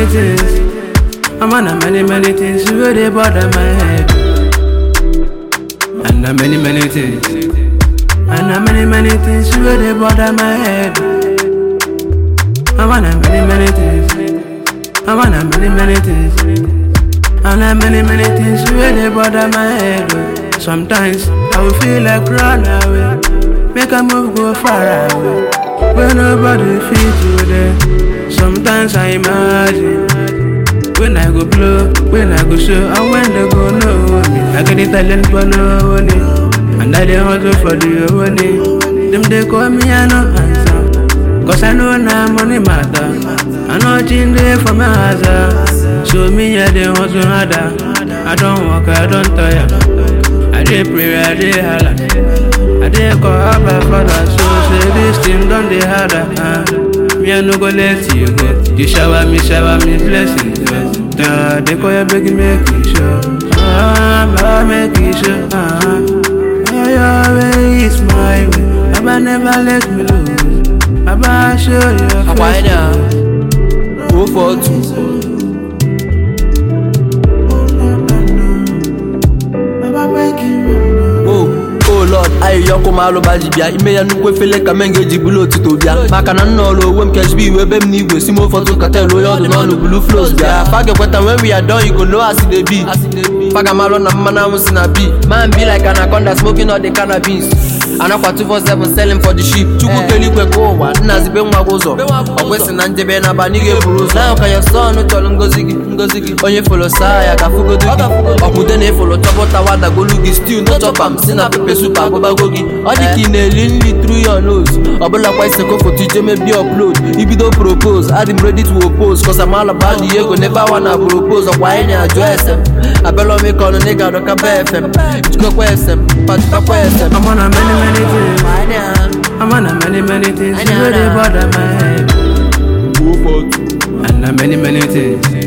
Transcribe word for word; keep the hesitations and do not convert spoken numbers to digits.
things. I'm on a many, many things where they bother my head. And a many, many things. And a many, many things where they bother my head. I'm on a many, many things. I'm on a many, many things. And a many, many things where they bother my head. Sometimes I will feel like run away. Make a move go far away. When nobody feels you there. Sometimes I imagine when I go blow, when I go show, and when they go know me. I get the talent for no money, and I dey hustle for the money. Them they call me I no answer, cause I know now money matter. I know change day for my hazard. So me I dey hustle harder. I don't work, I don't tire. I dey pray, I dey holla. I dey call up my father, so say this thing done dey harder. Uh. Me I no go let you go. You shower me, shower me blessings. Da, they call you begging, make it sure. Ah, make it sure. Ah, your way is my way. Baba never let me lose. Baba show you. Why now? Go for two. Lord, I yoko malo bajibia ime ya nukwe fele kamenge jibulo titobia makana nnolo wem cashbi we bem ni we simo photo katelo yo do no blue flows bia fage kweta when we are done you go know as it dey be faga malo na mana musina be man be like anaconda smoking all the cannabis anakwa two four seven selling for the sheep chuku keli kwe ko wa nna zibe nwa gozo okwesi na njebe na banige buruzo na ka your son no tolo ngozi gi ngozi gi onye follow saya ka fugo do okude na follow chobota wada go look still no chop am sina pepe super gogi all the kinelin through your nose obola kwa iseko photo je me be upload ibido propose I'm ready to oppose cause I'm all about the ego never wanna propose okwa any address abelo me kono nigga do ka B F M go kwa S M pat kwa S M I'm on a many many things I'm on a many many things where they bother my head. Go for two. And a many many things